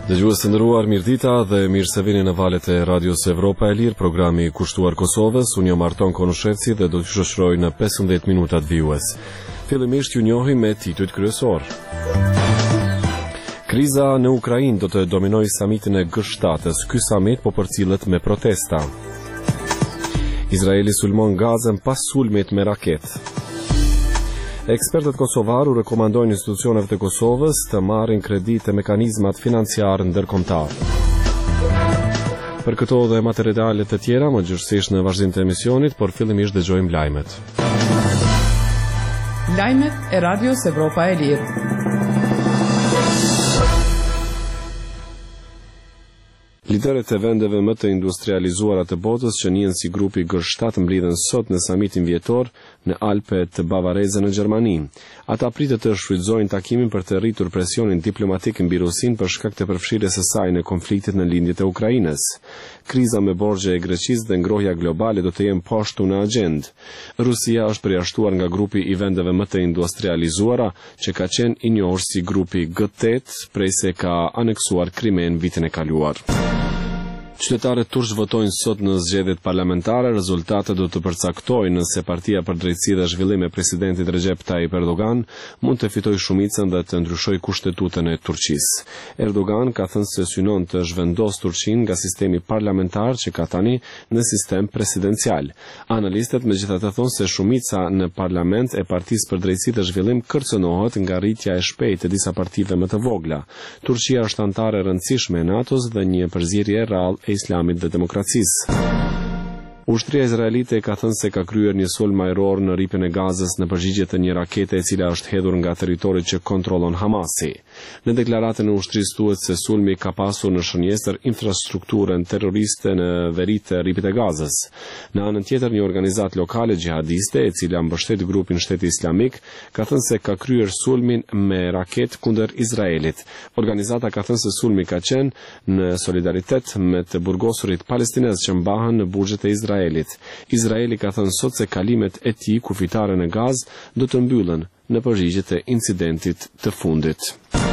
Dëgjues të nderuar, mirëdita dhe mirë se vini në valët e Radios Evropa e Lirë, programi i kushtuar Kosovës. Unë jam Arton Konushevci dhe do t'ju shoqëroj në 15 minutat vijues. Fillimisht ju njohim me titujt kryesor. Kriza në Ukrainë do të dominojë samitin e G7-s. Ky samit po përcillet me protesta. Izraeli sulmon Gazën pas sulmit me raketë. Ekspertët kosovarë rekomandojnë institucioneve të Kosovës të marrin kredi të mekanizmat financiar ndërkombëtar. Për këto dhe materialet të tjera, më gjithsesi në vazhdim të emisionit, por fillimisht dëgjojmë lajmet. Lajmet e Radios Evropa e Lirë. Liderët e vendeve më të industrializuara të botës që njihen si grupi G7 mblidhen sot në samitin vjetor në Alpet të Bavareze në Gjermani. Ata pritet të shfrytëzojnë takimin për të rritur presionin diplomatik mbi Rusinë për shkak të përfshirjes së saj në konfliktet në lindjet e Ukrainës. Kriza me borxhe e Greqisë dhe ngrohja globale do të jenë poshtu në agjendë. Rusia është përjashtuar nga grupi i vendeve më të industrializuara, që ka qenë i njohur si grupi G8 prej se ka aneksuar Krimen vitin e kaluar. Qytetarët turq votojnë sot në zgjedhjet parlamentare. Rezultatet do të përcaktojnë nëse Partia për Drejtësi dhe Zhvillim e presidentit Recep Tayyip Erdogan mund të fitojë shumicën dhe të ndryshojë kushtetutën e Turqisë. Erdogan ka thënë se synon të zhvendosë Turqinë nga sistemi parlamentar që ka tani në sistem presidencial. Analistët megjithatë thonë se shumica në parlament e Partisë për Drejtësi dhe Zhvillim kërcënohet nga rritja e shpejtë e disa partive më të vogla. Turqia është anëtare e rëndësishme e NATO-s dhe një përzierje e rrallë e islamit dhe demokracisë. Ushtria izraelite ka thënë se ka kryer një sulm ajror në rripën e Gazës në përgjigje të një rakete e cila është hedhur nga territori që kontrollon Hamasi. Në deklaratën e ushtrisë thuhet se sulmi ka pasur në shënjestër infrastrukturën terroriste në veri të rripit e Gazës. Në anën tjetër, një organizatë lokale xhihadiste, e cila mbështet grupin Shteti Islamik, ka thënë se ka kryer sulmin me raketë kundër Izraelit. Organizata ka thënë se sulmi ka qenë në solidaritet me të burgosurit palestinezë që mbahen në burgjet e Izraeli ka thënë sot se kalimet e tij kufitare në Gazë do të mbyllen në përgjigje të incidentit të fundit.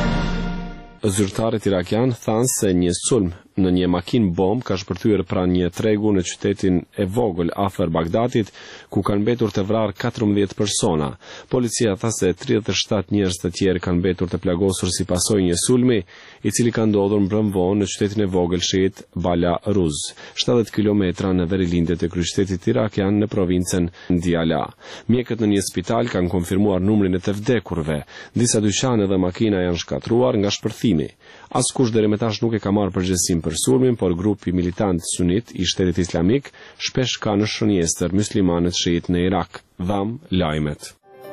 Zyrtarët irakian thanë se një sulm në një makinë bomb ka shpërthyer pranë një tregu në qytetin e vogël afër Bagdadit, ku kanë mbetur të vrarë 14 persona. Policia tha se 37 njerëz të tjerë kanë mbetur të plagosur si pasojë një sulmi, i cili ka ndodhur mbrëmvon në qytetin e vogël shiit Bala Ruz, 70 kilometra në verilindjet e kryeqytetit irakian në provincën Diyala. Mjekët në një spital kanë konfirmuar numrin e të vdekurve. Disa dyqane dhe makina janë shkatruar nga shpërthimi. Askush deri më tash nuk e ka marrë përgjegjësinë për sulmin, por grupi militant sunit i Shtetit Islamik shpesh ka në shënjestër muslimanët shiit në Irak. Dham lajmet.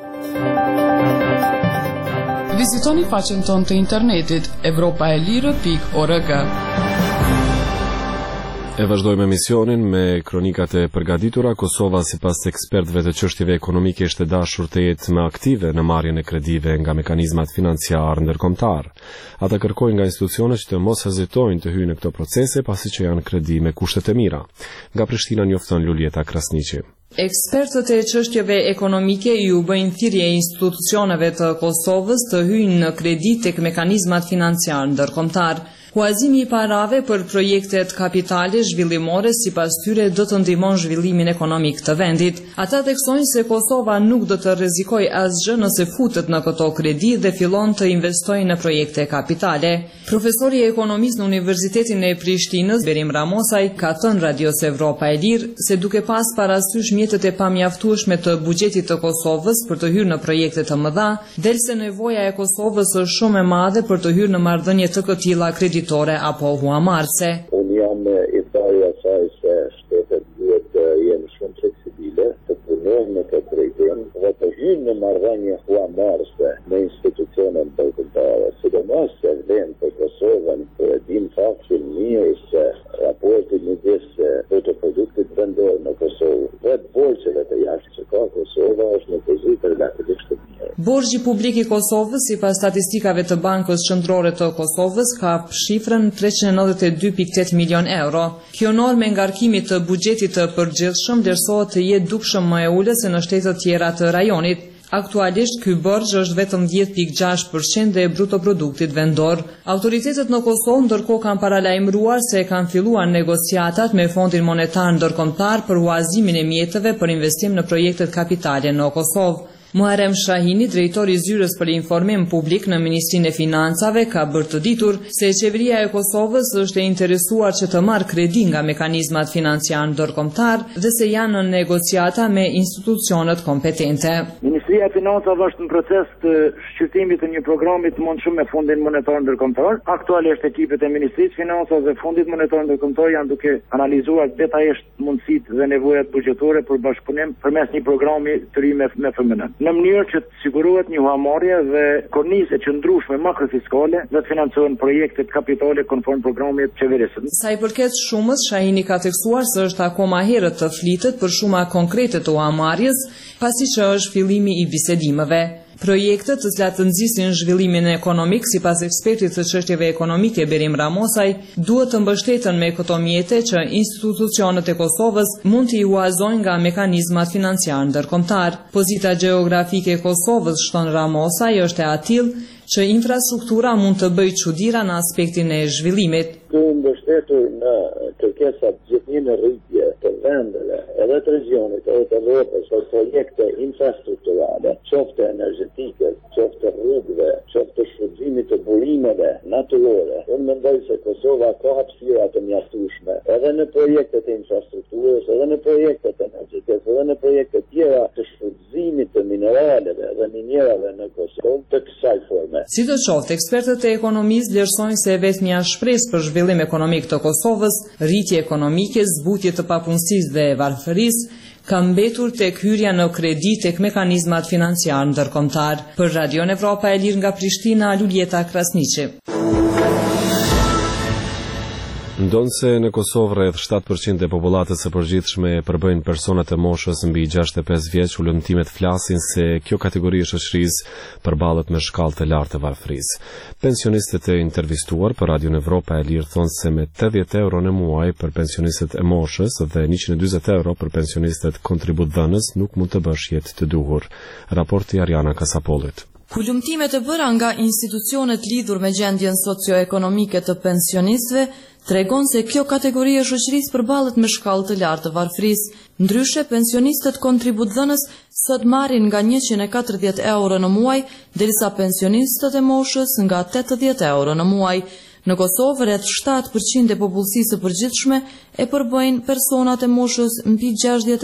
Vizitoni faqen tonë të internetit evropaelire.org. E vazhdojmë emisionin me kronikat e përgatitura. Kosova, sipas ekspertëve të çështjeve ekonomike, ishte dashur të jetë më aktive në marrjen e kredive nga mekanizmat financiar ndërkombëtar. Ata kërkojnë nga institucionet që të mos hezitojnë të hyjnë në këto procese, pasi që janë kredi me kushte të mira. Nga Prishtina njofton Lulieta Krasniqi. Ekspertët e çështjeve ekonomike ju bëjnë thirrje institucioneve të Kosovës të hyjnë në kredi tek mekanizmat financiar ndërkombëtar. Huazimi i parave për projektet kapitale zhvillimore sipas tyre do të ndihmon zhvillimin ekonomik të vendit. Ata theksojnë se Kosova nuk do të rrezikojë asgjë nëse futet në këto kredi dhe fillon të investojë në projekte kapitale. Profesori i ekonomisë në Universitetin e Prishtinës, Berim Ramosaj, ka thënë Radios Evropa e Lirë se duke pas parasysh mjetet e pamjaftueshme të buxhetit të Kosovës për të hyrë në projekte të mëdha, delse nevoja e Kosovës është shumë e madhe për të hyrë në marrëdhënie të këtilla kreditore apo huamarrëse. Unë jam i thari asaj se shtetet duhet të jenë shumë fleksibile, të punojnë në këtë drejtim dhe të hyjnë në marrëdhënie huamarrëse me institucionet ndërkombëtare, sidomos se vlen për Kosovën, për dim faktin mirë se raporti midis produktit vendor në Kosovë dhe borxheve të jashtë që ka Kosova është në pozitë relativisht të mirë. Borxhi publik i Kosovës, sipas statistikave të Bankës Qendrore të Kosovës, ka shifrën 392.8 milion euro. Kjo normë e ngarkimit të buxhetit të përgjithshëm vlerësohet të jetë dukshëm më e ulët se në shtetet tjera të rajonit. Aktualisht ky borxh është vetëm 10.6% e brutoproduktit vendor. Autoritetet në Kosovë ndërkohë kanë paralajmëruar se kanë filluar negociatat me Fondin Monetar Ndërkombëtar për huazimin e mjeteve për investim në projektet kapitale në Kosovë. Muharrem Shahini, drejtori i Zyrës për Informim Publik në Ministrinë e Financave, ka bërë të ditur se qeveria e Kosovës është e interesuar që të marrë kredi nga mekanizmat financiar ndërkombëtar dhe se janë në negociata me institucionet kompetente. Ministria e Financave është në proces të shqyrtimit të një programi të mundshëm me Fondin Monetar Ndërkombëtar. Aktualisht ekipet e Ministrisë Financave dhe Fondit Monetar Ndërkombëtar janë duke analizuar detajisht mundësitë dhe nevojat buxhetore për bashkëpunim përmes një programi të ri me FMN. Në mënyrë që të sigurohet një huamarrje dhe kornizë e qëndrueshme makrofiskale dhe të financohen projektet kapitale konform programit qeverisë. Sa i përket shumës, Shahini ka theksuar se është akoma herët të flitet për shuma konkrete të huamarrjes, pasi që është fillimi i bisedimeve. Projektet të cilat të nxisin zhvillimin ekonomik, sipas ekspertit të çështjeve ekonomike Berim Ramosaj, duhet të mbështeten me këto mjete që institucionet e Kosovës mund t'i huazojnë nga mekanizmat financiar ndërkombëtar. Pozita gjeografike e Kosovës, shton Ramosaj, është e atill që infrastruktura mund të bëjë çuditëra në aspektin e zhvillimit. Të mbështetur në kërkesat gjithnjë në rritje të vendeve edhe të regionit edhe të Evropës për projekte infrastrukturale, qoftë energjetike, qoftë rrugëve, qoftë shfrytëzimit të burimeve natyrore. Unë mendoj se Kosova ka hapësira të mjaftueshme edhe në projektet e infrastrukturës, edhe në projektet energjetike, edhe në projekte tjera të shfrytëzimit të mineraleve dhe minjerave në Kosovë të kësaj forme. Sidoqoftë, ekspertët e ekonomisë vlerësojnë se vetmja shpresë për zhvillim ekonomik të Kosovës, rritje ekonomike, zbutje të papunësisë dhe varfërisë, ka mbetur tek hyrja në kredi tek mekanizmat financiar ndërkombëtar. Për Radio Evropa e Lirë nga Prishtina, Luljeta Krasniqi. Ndonë se në Kosovë rreth 7% e popullatës së përgjithshme e përbëjnë personat e moshës mbi 65 vjeç, ulëmtimet flasin se kjo kategori e shoqërisë përballet me shkallë të lartë të varfërisë. Pensionistët e intervistuar për Radio Evropa e Lirë thonë se me 80 euro në muaj për pensionistët e moshës dhe 140 euro për pensionistët kontributdhënës nuk mund të bësh jetë të duhur. Raporti Ariana Kasapollit. Ulëmtimet e bëra nga institucionet lidhur me gjendjen socioekonomike të pensionistëve tregon se kjo kategori e shoqërisë përballet me shkallë të lartë të varfërisë. Ndryshe, pensionistët kontributdhënës sot marrin nga 140 euro në muaj, derisa pensionistët e moshës nga 80 euro në muaj. Në Kosovë, rreth 7% e popullsisë së përgjithshme e përbëjnë personat e moshës mbi 60